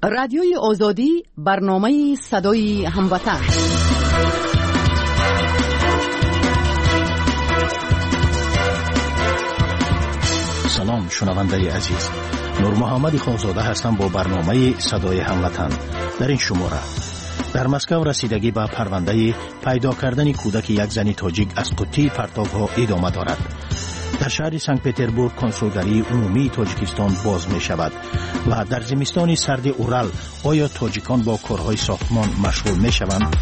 رادیوی آزادی برنامه صدای هموطن. سلام شنونده عزیز، نور محمد خانزاده هستم با برنامه صدای هموطن. در این شماره در مسکو رسیدگی به پرونده پیدا کردن کودک یک زن تاجیک از قوطی پرتاب‌ها ادامه دارد. در شهر سنت پترزبورگ کنسولگری عمومی تاجیکستان باز می شود و در زمستان سرد اورال آیا تاجیکان با کارهای ساختمان مشغول می شوند؟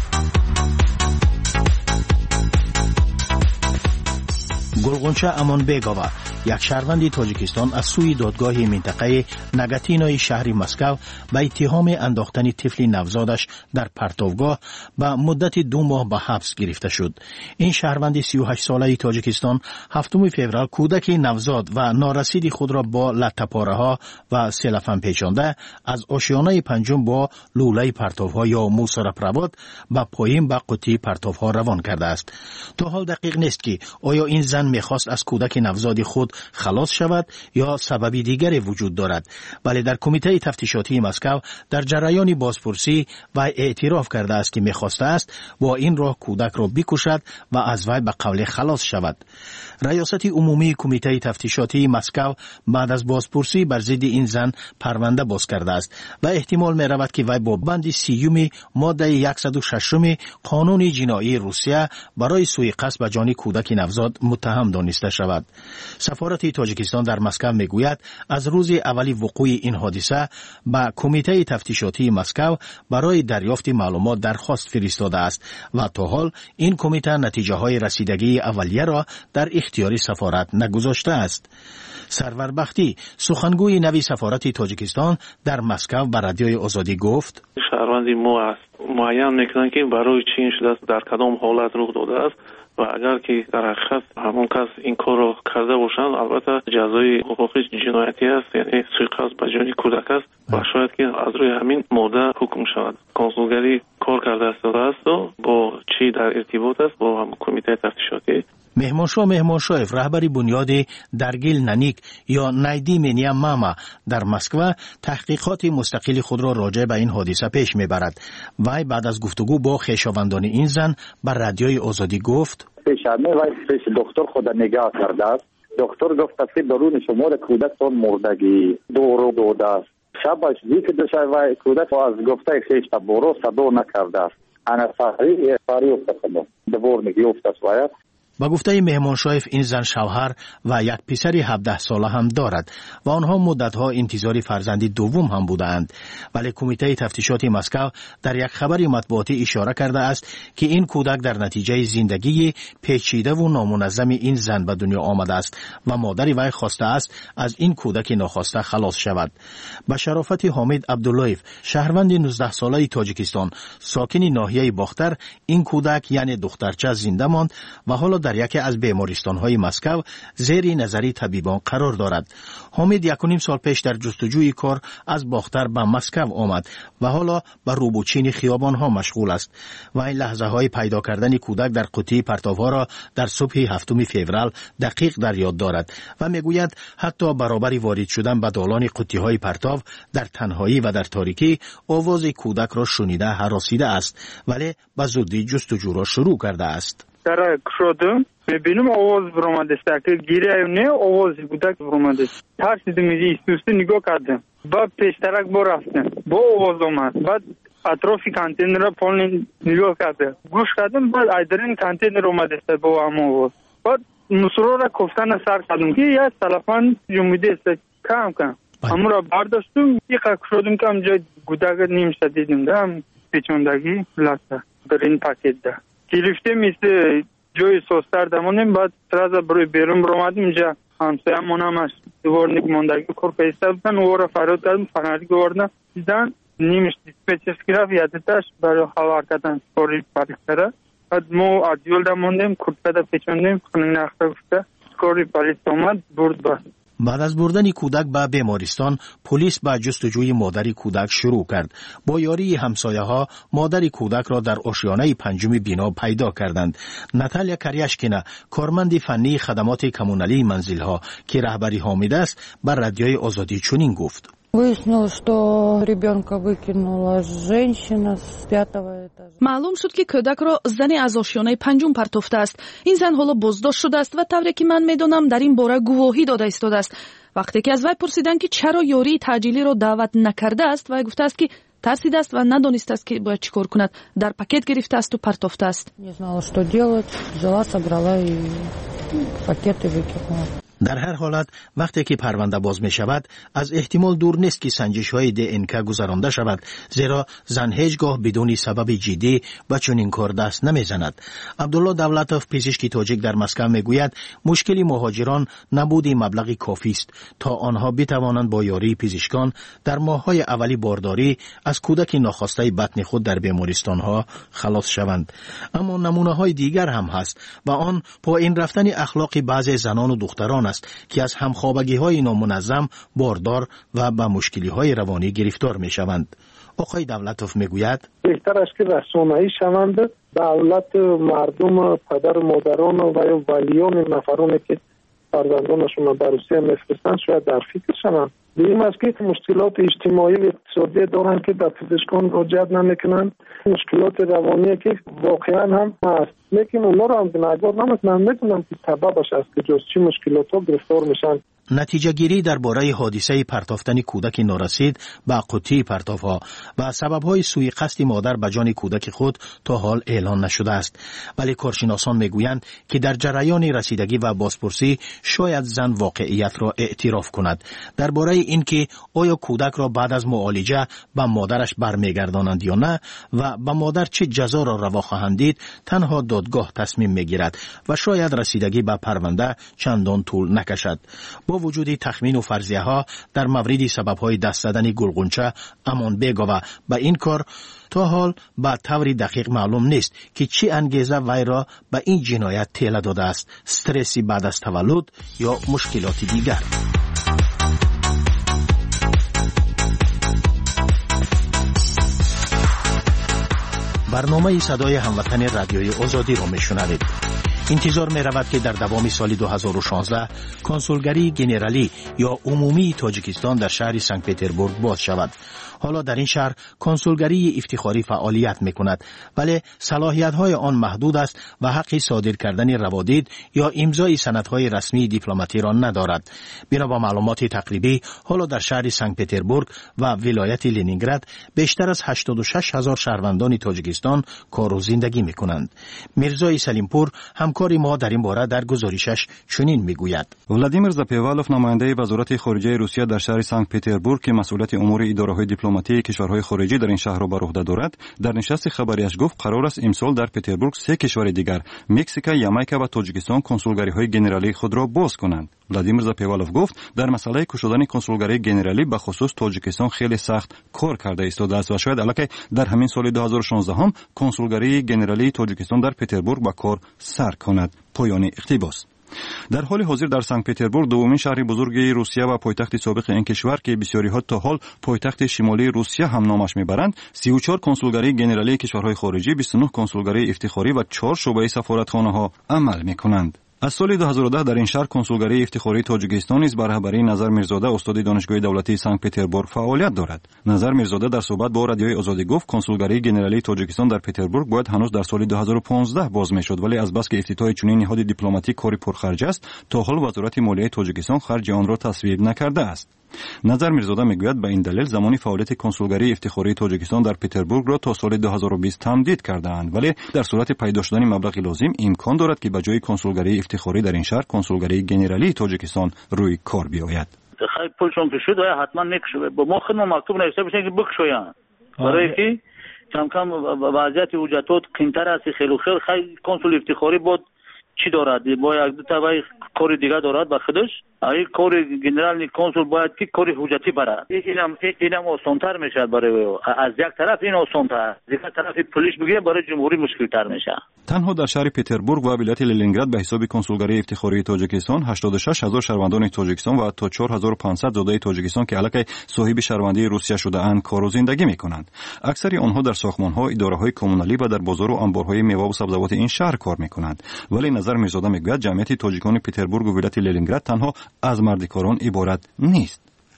گلغنچه امان بیگاوا، یک شهروند تاجیکستان از سوی دادگاه منطقه نگاتینوی شهر مسکو به اتهام انداختن طفل نوزادش در پرتابگاه به مدت 2 ماه به حبس گرفته شد. این شهروند 38 ساله تاجیکستان 7 فوریه کودک نوزاد و نارسید خود را با لطه‌پاره ها و سلفن پیچانده از آشیانه پنجم با لوله پرتابها یا موسرپرواد به پایین به قوطی پرتابها روان کرده است. تا حال دقیق نیست که آیا این زن میخواست از کودک نوزاد خود خلاص شود یا سببی دیگری وجود دارد، ولی در کمیته تفتیشاتی مسکو در جریان بازپرسی و اعتراف کرده است که میخواسته است با این راه کودک را بکشد و از وی به قول خلاص شود. ریاست عمومی کمیته تفتیشاتی مسکو بعد از بازپرسی بر ضد این زن پرونده باز کرده است و احتمال می رود که وی با بند 30 ماده 106 قانون جنایی روسیه برای سوء قصد به جان کودک نوزاد متهم دانسته شود. سفارت تاجیکستان در مسکو میگوید از روز اولی وقوع این حادثه به کمیته تفتیشاتی مسکو برای دریافت معلومات درخواست فرستاده است و تا حال این کمیته نتیجه های رسیدگی اولیه را در اختیار سفارت نگذاشته است. سرور بختی، سخنگوی نوی سفارت تاجیکستان در مسکو به رادیوی آزادی گفت: شهروندی ما است معین میکنن که برای چی این شده است، در کدام حالت رخ داده است و اگر که در حقیقت همون کس این کار رو کرده باشند البته جزای حقوقی جنایتی است، یعنی سوء قصد به جان کودک است و شاید که از روی همین ماده حکم شود. کنسولگری کار کرده است و با چی در ارتباط است با هم کمیته تفتیشاتی. مهمانشاه رهبری بنیاد درگیل ننیک یا نایدی منیا ماما در مسکو تحقیقات مستقل خود را راجع به این حادثه پیش میبرد. وی بعد از گفتگو با خویشاوندان این زن بر رادیوی آزادی گفت: پیشانه و پیش دکتر خود نگاه کرده است. دکتر گفت که درون شمار کودک تون مردگی دورو داده است. شبش که دو شب کودک از گفته خیش برو صدا نکرده است. انا فاری افتاد دور نگیفت است. با گفته مهمانشاه این زن شوهر و یک پسر 17 ساله هم دارد و آنها مدتها انتظار فرزندی دوم هم بودند، ولی کمیته تفتیشاتی مسکو در یک خبر مطبوعاتی اشاره کرده است که این کودک در نتیجه زندگی پیچیده و نامنظم این زن به دنیا آمده است و مادر وی خواسته است از این کودک ناخواسته خلاص شود. به شرافت حامد عبداللهیف، شهروند 19 ساله تاجیکستان ساکن ناحیه باختر، این کودک یعنی دخترچه زنده ماند و حالا در یکی از بیمارستان‌های مسکو زیر نظر طبیبان قرار دارد. حامد 1.5 سال پیش در جستجوی کار از باختر به مسکو آمد و حالا به روبوچین خیابان‌ها مشغول است و این لحظه‌های پیدا کردن کودک در قوطی پرتاب‌ها را در صبح 7 فوریه دقیق در یاد دارد و میگوید حتی برابر وارد شدن به دالان قوطی‌های پرتاب در تنهایی و در تاریکی آواز کودک را شنیده هراسیده است، ولی به زودی جستجو را شروع کرده است. در شدم میبینم آواز برآمده است که گیره نه آواز کودک برآمده است. ترسیدم ایستوسته نگاه کردم بعد پیشترک رفتم با آواز آمد بعد اطراف کانتینر را پایین نگاه کردم گوش کردم بعد ایدرین کانتینر اومده است با هم آواز بعد مسرور را کفتن سر کردم که یک تلفن جمعیده است کم همون را برداشتم یک شدم که همجا کودک نیمشده دیدم دم پیچوندگی لسته در این پاکت ده گرفته مثل جای سوستر دمانیم بعد ترازه بروی بیرون برامدیم اینجا همسایه هم از دوارنیک ماندگی کور پیسته بودن او را فراد کردم فنری گواردن دیدن نیمش دیسپیچرز گرفت یادتش برای خبر کردن سکوری پالیستره بعد ما ادیول دماندیم کورتپده پیچوندیم خانه نخته گفته سکوری پالیست اومد برد بست. بعد از بردن کودک به بیمارستان، پلیس به جستجوی مادر کودک شروع کرد. با یاری همسایه‌ها مادر کودک را در آشیانه 5 بنا پیدا کردند. ناتالیا کریاشکینا، کارمند فنی خدمات کمونالی منزل‌ها که رهبری حامد است، بر رادیوی آزادی چنین گفت: Выяснилось, что ребенка выкинула женщина с 5-го этажа. معلوم شد که کودک را زنی از آشیانه پنجم پرتافته است. این زن حالا بازداشت شده است و طوری که من میدونم در این باره گواهی داده ایستاده است. وقتی که از وی پرسیدند که چرا یاری تعجیلی را دعوت نکرده است، وی گفته است که ترسیده است و ندانسته است که باید چیکار کند. در پاکت گرفته است و پرتافته است. Не знала, что делать. Взяла, собрала и пакеты выкинула. در هر حالت وقتی که پرونده باز می شود از احتمال دور نیست که سنجش های DNK گذرانده شود، زیرا زن هیچگاه بدون سبب جدی و چنین کار دست نمی زند. عبدالله دولتوف پزشک تاجیک در مسکو می گوید مشکل مهاجران نبود مبلغ کافی است تا آنها بتوانند با یاری پزشکان در ماه‌های اولی بارداری از کودک ناخواسته بطن خود در بیمارستان ها خلاص شوند. اما نمونه های دیگر هم هست و آن پایین رفتن اخلاق بعضی زنان و دختران که از همخوابگی‌های نامنظم باردار و به مشکلی‌های روانی گرفتار می‌شوند. آقای دولتوف میگوید بهتر است که رسانه‌ای شوند، دولت، مردم، پدر و مادران و یا ولیان نفرانی که فرزندانشون به روسیه میفرستند شاید در فکر شوند. دیدیم است که مشکلات اجتماعی و اقتصادی دارند که به پزشکان مراجعه نمی‌کنند، مشکلات روانی که واقعا هم هست، لیکن اونا رو هم نگاه نمی‌کنند. می‌دونم که سببش است که جز چی مشکلات‌ها گرفتار میشن. نتیجه گیری درباره حادثه پرتافتن کودک نارسید به قوطی پرتاف‌ها و سبب‌های سوء قصد مادر به جان کودک خود تا حال اعلان نشده است، ولی کارشناسان میگویند که در جریان رسیدگی و بازپرسی شاید زن واقعیت را اعتراف کند. درباره اینکه آیا کودک را بعد از معالجه به مادرش برمیگردانند یا نه و به مادر چه جزا را روا خواهند دید تنها دادگاه تصمیم میگیرد و شاید رسیدگی به پرونده چندان طول نکشد. با وجود تخمین و فرضیه ها در مورد سبب های دست زدن گلغنچه امان بیگا و به این کار تا حال به طور دقیق معلوم نیست که چی انگیزه وی را به این جنایت تیله داده است، استرسی بعد از تولد یا مشکلات دیگر. برنامه صدای هموطن رادیوی آزادی را میشنوید. انتظار می رود که در دوام سال 2016 کنسولگری گنرالی یا عمومی تاجیکستان در شهر سنت پترزبورگ باز شود. حالا در این شهر کنسولگری افتخاری فعالیت می کند، ولی صلاحیت های آن محدود است و حق صادر کردن روادید یا امضای سندهای رسمی دیپلماتی را ندارد. بنا به معلومات تقریبی حالا در شهر سنت پترزبورگ و ولایت لنینگراد بیشتر از 86,000 شهروندان تاجیکستان کار و زندگی می کنند. میرزای سلیمپور همکار ما در این باره در گزارشش چنین میگوید. ولادیمیر زاپیوالوف نماینده وزارت خارجه روسیه در شهر سنت پترزبورگ که مسئولیت امور اداره‌های دیپلماتی کشورهای خارجی در این شهر را بر عهده دارد، در نشست خبریش گفت قرار است امسال در پترزبورگ 3 کشور دیگر مکزیک، یامایکا و تاجیکستان کنسولگری‌های گنرالی خود را باز کنند. ولادیمیر زاپیوالوف گفت در مسئله کشودن کنسولگری گنرالی به خصوص تاجیکستان خیلی سخت کار کرده ایستاده است و شاید البته در همین سال 2016 هم کنسولگری گنرالی تاجیکستان در پترزبورگ به کار سر کند. پایان اقتباس. در حال حاضر در سنت پترزبورگ دومین شهر بزرگ روسیه و پایتخت سابق این کشور که بسیاری ها تا حال پایتخت شمالی روسیه هم نامش میبرند، 34 کنسولگری گنرالی کشورهای خارجی، 29 کنسولگری افتخاری و 4 شعبه سفارتخانه ها عمل میکنند. از سال 2010 در این شهر کنسولگری افتخاری تاجیکستان نیز بر رهبری نظر میرزاده استاد دانشگاه دولتی سنت پترزبورگ فعالیت دارد. نظر میرزاده در صحبت با رادیوی آزادی گفت کنسولگری گنرالی تاجیکستان در پترزبورگ باید هنوز در سال 2015 باز میشد، ولی از بس که افتتاح چنین نهاد دیپلماتیک کاری پرخرج است تا حال وزارت مالیه تاجیکستان خرج آن را تصویب نکرده است. نظر میرزاده میگوید به این دلیل زمانی فعالیت کنسولگری افتخاری تاجیکستان در پترزبورگ را تا سال 2020 تمدید کرده‌اند، ولی در صورت پیدا شدن مبلغ لازم امکان دارد که به جای کنسولگری افتخاری در این شهر کنسولگری گنرالی تاجیکستان روی کار بیاید. خیلی پولشون کشید و حتما میکشه. با ما خدمت مکتوب نوشته بشه که بکشوین. برای که کم کم وضعیت وجودات قیمتر است. خیلی کنسول افتخاری بود چی دارد؟ باید دو تا کار دیگه دارد با خودش. این کار گنرال کنسول باید که کار حجتی برد. اینم آسان‌تر میشه برای از یک طرف این آسان‌تر، از یک طرف پلیس بگیره برای جمهوری مشکل‌تر میشه. تنها در شهر پترزبورگ و ولایت لنینگراد به حساب کنسولگری افتخاری تاجیکستان 86,000 شهروندان تاجیکستان و تا 4,500 زاده تاجیکستان که الکی صاحب شهروندی روسیه شده اند کار و زندگی میکنند. اکثر آنها در ساختمان‌ها، اداره‌های کمونالی و در بازار و انبارهای میوه و سبزیجات این شهر کار میکنند. ولی نظر میرزاده میگوید جمعیت تاجیکان پترزبورگ و ولایت لنینگراد تنها از مردکاران عبارت نیست.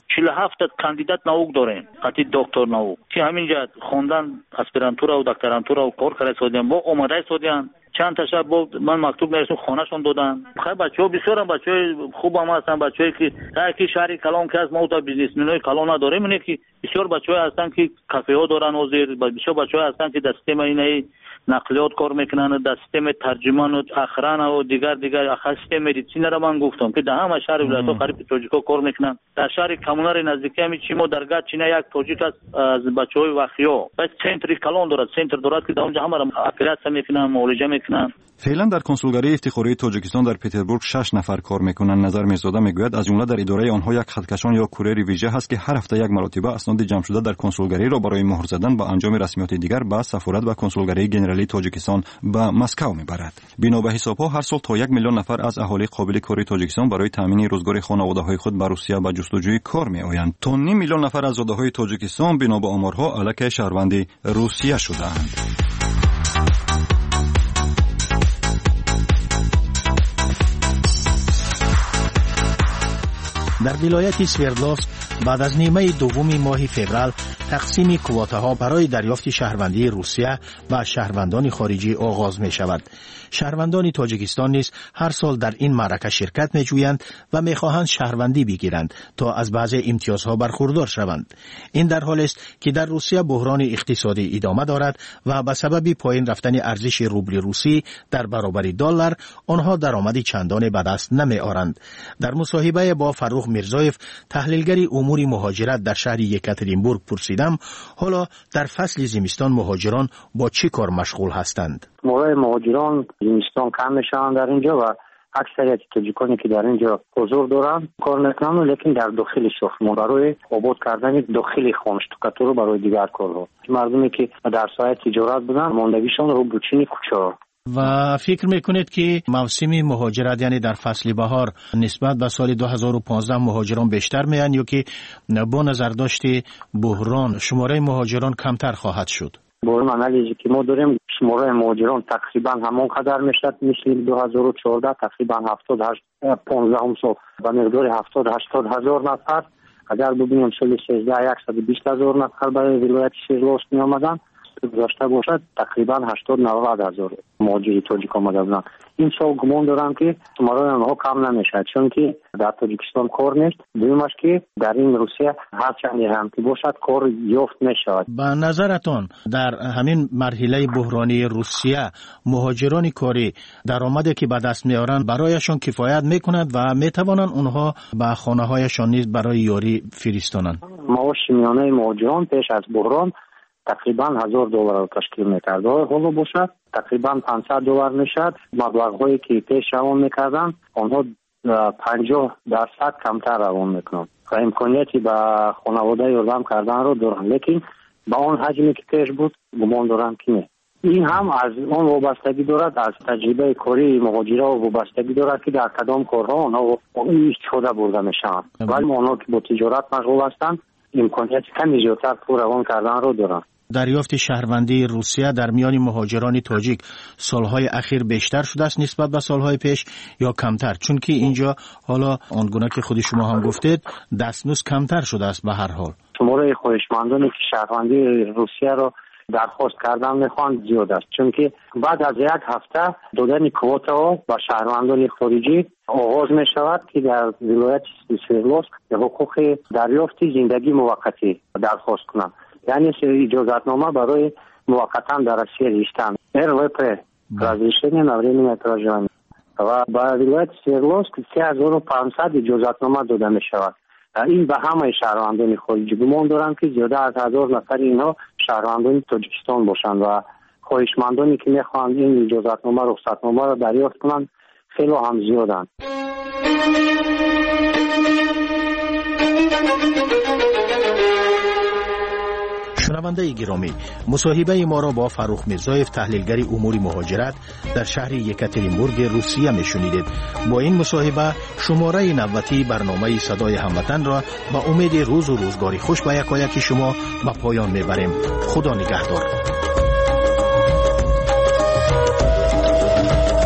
47 کاندیدات نауک داریم، قطعی دکتر نауک که همینجا خوندن اسپرانتورا و دکترانتورا و کار کرده سودیان با اومده سودیان. چند تا شب من مکتوب نوشتم خونه‌شون دادن. خیلی بچه‌ها بسیار بچه‌های خوب هم هستن، بچه‌ای که یکی شهر کلان که از ما تا بیزنسمن‌های کلان نداریم، اینه که بسیار بچه‌ها هستن که کافه‌ها دارن و زیر بسیار بچه‌ها هستن که در سیستم اینه نقلیات کار میکنن، در سیستم ترجمان و اخران و دیگر سیستم مدیسین را من گفتم که در همه شهر ولایت‌ها قریب تاجیک‌ها کار میکنن. در شهر کمونر نزدیکی همین چیمو درگاه چینه یک تاجیک از بچه‌های وخیا بس سنتری کلان دارد، سنتر دارد که در اونجا همه را اپراسیون میکنن، معالجه میکنن. فعلا در کنسولگری افتخاری تاجیکستان در پتربورگ 6 نفر کار میکنند. نظر میرزاده میگوید از جمله در اداره آنها یک خطکشان یا کوریر ویژه هست که هر هفته یک مرتبه اسناد جمع شده در کنسولگری را برای مهر زدن با انجام رسمیات دیگر به سفارت و کنسولگری گنرالی تاجیکستان به مسکو میبرد. بنا به حسابها هر سال تا 1 میلیون نفر از اهالی قابل کار تاجیکستان برای تامین روزگار خانواده‌های خود به روسیه به جستجوی کار میآیند. تا 9 میلیون نفر از زاده‌های تاجیکستان بنا به آمارها الک شهروند روسیه شدند. در ولایت سوردلوفسک بعد از نیمه دوم ماه فوریه تقسیم کوتاها برای دریافت شهروندی روسیه و شهروندان خارجی آغاز می شود. شهروندان تاجیکستان نیز هر سال در این معرکه شرکت می جویند و می خواهند شهروندی بگیرند تا از بعض امتیازها برخوردار شوند. این در حالی است که در روسیه بحران اقتصادی ادامه دارد و به سبب پایین رفتن ارزش روبل روسی در برابر دلار آنها درآمدی چندان به دست نمی آورند. در مصاحبه با فروخ میرزایف تحلیلگر امور مهاجرت در شهر یکاترینبورگ پرسیدم حالا در فصل زمستان مهاجران با چه کار مشغول هستند؟ موقع مهاجران زمستان کم میشن در اینجا و اکثریت تاجیکانی که در اینجا حضور دارن کار میکنن، لیکن در داخل شهر برای آباد کردن داخل خانه شتکاتور برای دیگر کارها. مردمی که در ساحه تجارت بودن ماندگیشان رو بچینی کوچه. و فکر میکنید که موسم مهاجرت یعنی در فصل بهار نسبت به سال 2015 مهاجران بیشتر میان یا که با نظر داشته بحران شماره مهاجران کمتر خواهد شد؟ با این انالیزی که ما داریم شماره مهاجران تقریبا همان قدر میشد مثل 2014 تقریبا 15 سال به مقدار 70-80 هزار نفر. اگر ببینیم سال 13 120 هزار نفر برای ولایت سوردلوفسک می آمدن گذاشته باشد تقریبا 80-90 هزار مهاجری تاجیک آمده بودن. این سال گمان دارم که شماره آنها کم نمیشد چون که در تاجیکستان کار نیست. دومش که در این روسیه هر چندی هم که باشد کار یافت میشود. به نظرتان در همین مرحله بحرانی روسیه مهاجران کاری درآمدی که به دست میارند برایشان کفایت میکند و میتوانند اونها به خانه هایشان نیز برای یاری فرستانند؟ معاش میانه مهاجران پیش از بحران تقریبا $1000 رو تشکیل میکرد. حالا باشد تقریبا $500 میشد. مبلغ هایی که پیش روان میکردن آنها 50% کمتر روان میکنن و امکانیتی به خانواده یاردم کردن رو دارن، لیکن با آن حجمی که پیش بود گمان دارم که نه. این هم از آن وابستگی دارد، از تجربه کاری مهاجرا وابستگی دارد که در کدام کارها آنها استفاده برده میشن. ولی آنها که با تجارت مشغول هستند امکانیت کمی زیادتر پول روان کردن رو دارن. دریافت شهروندی روسیه در میان مهاجران تاجیک سالهای اخیر بیشتر شده است نسبت به سالهای پیش یا کمتر؟ چون که اینجا حالا آنگونه که خود شما هم گفتید دستمزد کمتر شده است. به هر حال شماره خواهشمندانی که شهروندی روسیه رو درخواست کردن میخوان زیاد است، چون که بعد از یک هفته دادن کوتا با شهروندان خارجی آغاز می شود که در ولایت سوردلوفسک حقوق دریافت زندگی موقتی درخواست کنند، یعنی اجازتنامه برای موقتا در روسیه زیستن РВП разрешение на временное проживание و با ولایت سوردلوفسک 3500 اجازتنامه داده می شود. این به همه شهروندان خارجی گمان دارم که زیاده از 1000 نفر اینها شهروندان تاجیکستان باشند و خواهشمندانی که میخواهند این اجازتنامه رخصتنامه را دریافت کنند خیلی هم زیادند. شنونده گرامی، مصاحبه ما را با فروخ میرزایف تحلیلگر امور مهاجرت در شهر یکاترینبورگ روسیه میشنیدید. با این مصاحبه شماره 90 برنامه صدای هموطن را با امید روز و روزگاری خوش به یکایک شما به پایان میبریم. خدا نگهدار.